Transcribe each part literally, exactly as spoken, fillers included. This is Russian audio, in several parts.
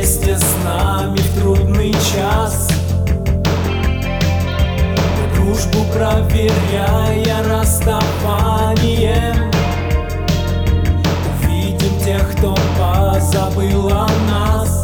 вместе с нами в трудный час, дружбу проверяя расставанием. Увидим тех, кто позабыл о нас.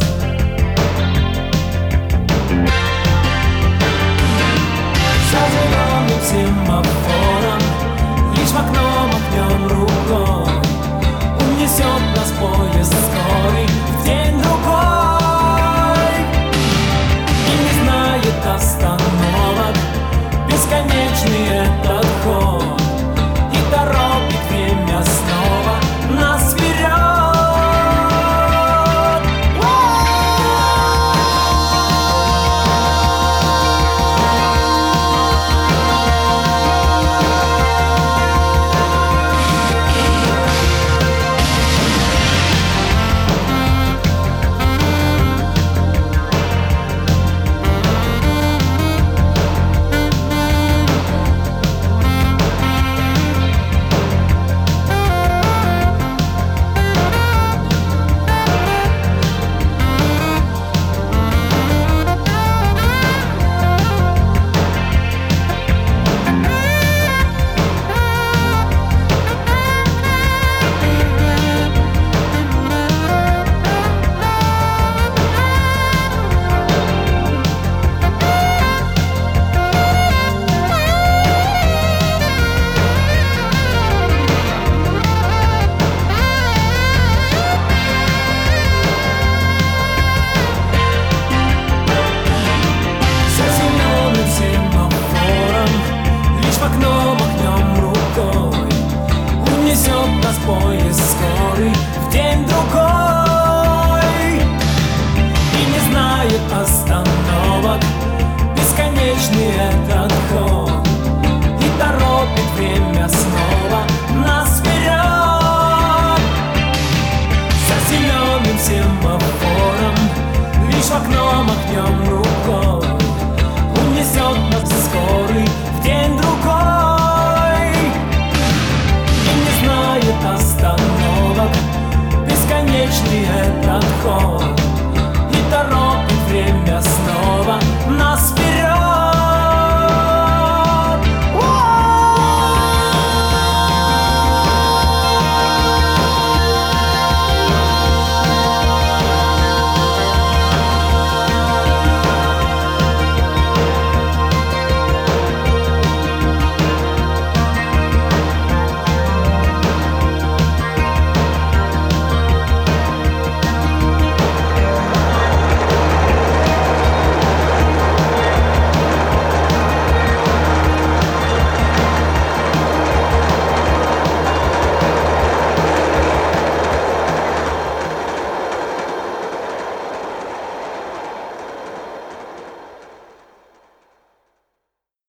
За зеленым семафором лишь в окно махнем рукой. Унесет нас поезд скорый в день-другой. И не знает остановок бесконечный этот ход, и торопит время снова нас вперед. Поезд скорый в день-другой. И не знает остановок бесконечный этот ход, и торопит время снова нас вперед. За зеленым семафором лишь в окно махнем рукой. Унесет нас скорый в день-другой. Остановок бесконечный этот ход,